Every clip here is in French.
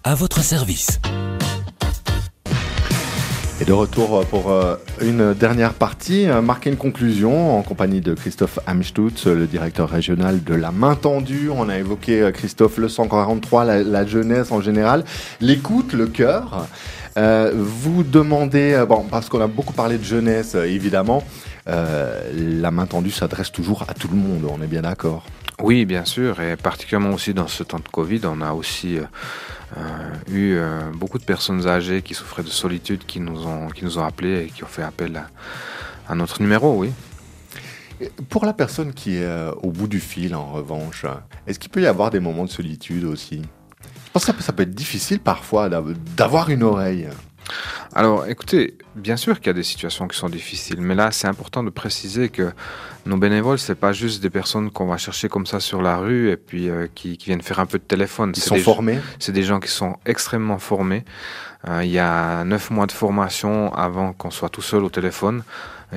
à votre service. Et de retour pour une dernière partie, marquer une conclusion en compagnie de Christophe Amstutz, le directeur régional de la main tendue. On a évoqué, Christophe, le 143, la jeunesse en général, l'écoute, le cœur. Vous demandez, parce qu'on a beaucoup parlé de jeunesse, évidemment, la main tendue s'adresse toujours à tout le monde, on est bien d'accord? Oui, bien sûr, et particulièrement aussi dans ce temps de Covid, on a aussi eu beaucoup de personnes âgées qui souffraient de solitude, qui nous ont appelés et qui ont fait appel à notre numéro, oui. Pour la personne qui est au bout du fil, en revanche, est-ce qu'il peut y avoir des moments de solitude aussi? Je pense que ça peut être difficile parfois d'avoir une oreille. Alors, écoutez, bien sûr qu'il y a des situations qui sont difficiles, mais là, c'est important de préciser que nos bénévoles, c'est pas juste des personnes qu'on va chercher comme ça sur la rue et puis qui viennent faire un peu de téléphone. Ils sont formés? C'est des gens qui sont extrêmement formés. Il y a 9 mois de formation avant qu'on soit tout seul au téléphone. Il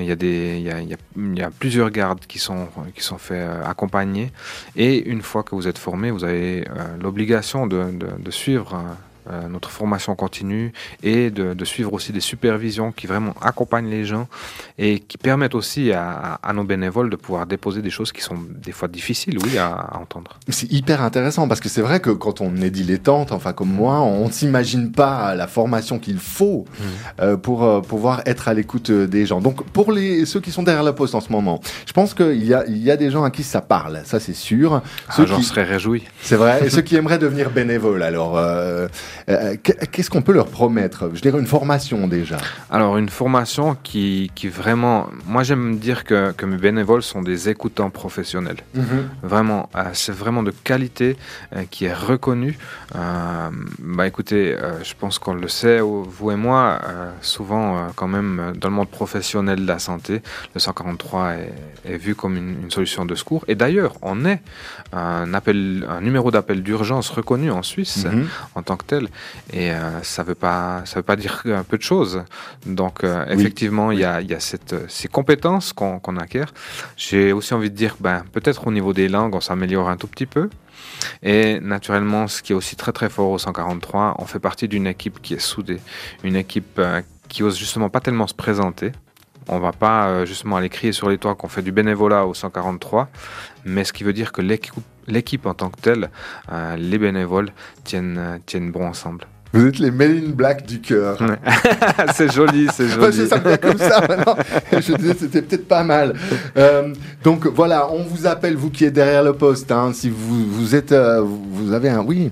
y a plusieurs gardes qui sont faits accompagner. Et une fois que vous êtes formé, vous avez l'obligation de suivre notre formation continue et de suivre aussi des supervisions qui vraiment accompagnent les gens et qui permettent aussi à nos bénévoles de pouvoir déposer des choses qui sont des fois difficiles, oui, à entendre. C'est hyper intéressant parce que c'est vrai que quand on est dilettante, enfin comme moi, on ne s'imagine pas la formation qu'il faut pour pouvoir être à l'écoute des gens. Donc pour ceux qui sont derrière la poste en ce moment, je pense qu'il y a des gens à qui ça parle, ça c'est sûr. J'en serais réjoui. C'est vrai. Et ceux qui aimeraient devenir bénévoles, alors qu'est-ce qu'on peut leur promettre? Je dirais une formation déjà. Alors une formation qui vraiment... Moi j'aime dire que mes bénévoles sont des écoutants professionnels. Vraiment, c'est vraiment de qualité qui est reconnue. Écoutez, je pense qu'on le sait, vous et moi, souvent quand même dans le monde professionnel de la santé, le 143 est vu comme une solution de secours. Et d'ailleurs, on est un numéro d'appel d'urgence reconnu en Suisse en tant que tel. Et ça veut pas dire peu de choses. Donc effectivement, il y a ces compétences qu'on acquiert. J'ai aussi envie de dire, peut-être au niveau des langues, on s'améliore un tout petit peu. Et naturellement, ce qui est aussi très très fort au 143, on fait partie d'une équipe qui est soudée, une équipe qui ose justement pas tellement se présenter. On va pas justement aller crier sur les toits qu'on fait du bénévolat au 143, mais ce qui veut dire que l'équipe en tant que telle, les bénévoles tiennent bon ensemble. Vous êtes les Men in Black du cœur. Ouais. C'est joli, c'est joli. Parce que ça me vient comme ça maintenant. Je disais, c'était peut-être pas mal. Donc voilà, on vous appelle, vous qui êtes derrière le poste, si vous avez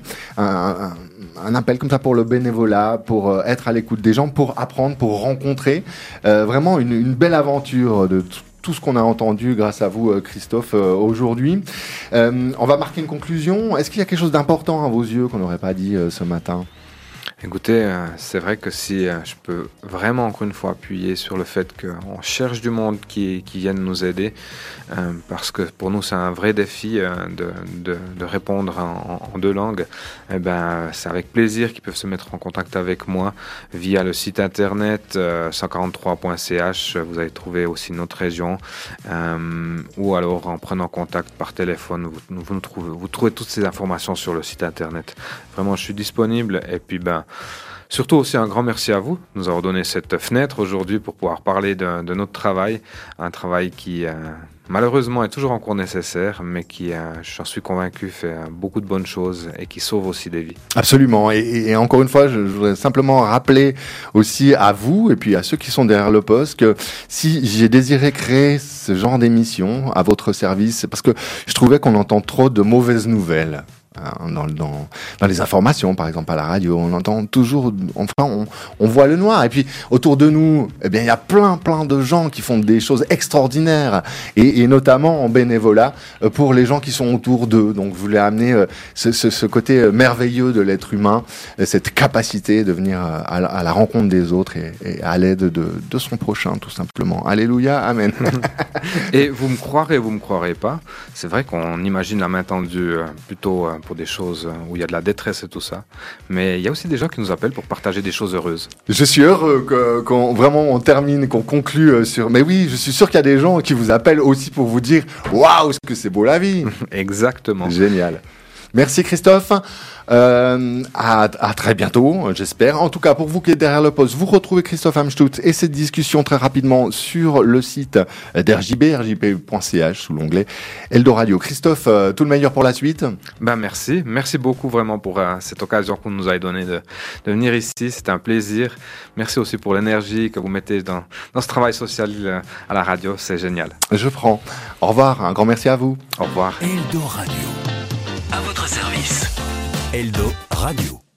un appel comme ça pour le bénévolat, pour être à l'écoute des gens, pour apprendre, pour rencontrer. Vraiment une belle aventure de tout ce qu'on a entendu grâce à vous, Christophe, aujourd'hui. On va marquer une conclusion. Est-ce qu'il y a quelque chose d'important à vos yeux qu'on n'aurait pas dit ce matin ? Écoutez, c'est vrai que si je peux vraiment encore une fois appuyer sur le fait qu'on cherche du monde qui vienne nous aider, parce que pour nous c'est un vrai défi de répondre en 2 langues, c'est avec plaisir qu'ils peuvent se mettre en contact avec moi via le site internet 143.ch. Vous allez trouver aussi notre région, ou alors en prenant contact par téléphone, vous trouvez toutes ces informations sur le site internet. Vraiment, je suis disponible et puis surtout aussi un grand merci à vous de nous avoir donné cette fenêtre aujourd'hui pour pouvoir parler de notre travail, un travail qui malheureusement est toujours en cours nécessaire, mais qui, j'en suis convaincu, fait beaucoup de bonnes choses et qui sauve aussi des vies. Absolument, et encore une fois, je voudrais simplement rappeler aussi à vous et puis à ceux qui sont derrière le poste que si j'ai désiré créer ce genre d'émission à votre service, c'est parce que je trouvais qu'on entend trop de mauvaises nouvelles. Dans les informations, par exemple à la radio, on entend toujours, on voit le noir. Et puis autour de nous, il y a plein de gens qui font des choses extraordinaires, et notamment en bénévolat pour les gens qui sont autour d'eux. Donc je voulais amener ce côté merveilleux de l'être humain, cette capacité de venir à la rencontre des autres et à l'aide de son prochain, tout simplement. Alléluia, amen. Et vous me croirez pas, c'est vrai qu'on imagine la main tendue plutôt pour des choses où il y a de la détresse et tout ça. Mais il y a aussi des gens qui nous appellent pour partager des choses heureuses. Je suis heureux qu'on termine, qu'on conclue sur... Mais oui, je suis sûr qu'il y a des gens qui vous appellent aussi pour vous dire « Waouh, ce que c'est beau la vie !» Exactement. Génial. Merci Christophe. À très bientôt, j'espère. En tout cas, pour vous qui êtes derrière le poste, vous retrouvez Christophe Amstutz et cette discussion très rapidement sur le site d'RJB, rjb.ch sous l'onglet Eldoradio. Christophe, tout le meilleur pour la suite. Merci beaucoup vraiment pour cette occasion que vous nous avez donnée de venir ici. C'était un plaisir. Merci aussi pour l'énergie que vous mettez dans ce travail social à la radio. C'est génial. Je prends. Au revoir. Un grand merci à vous. Au revoir. Eldoradio. À votre service. Eldoradio.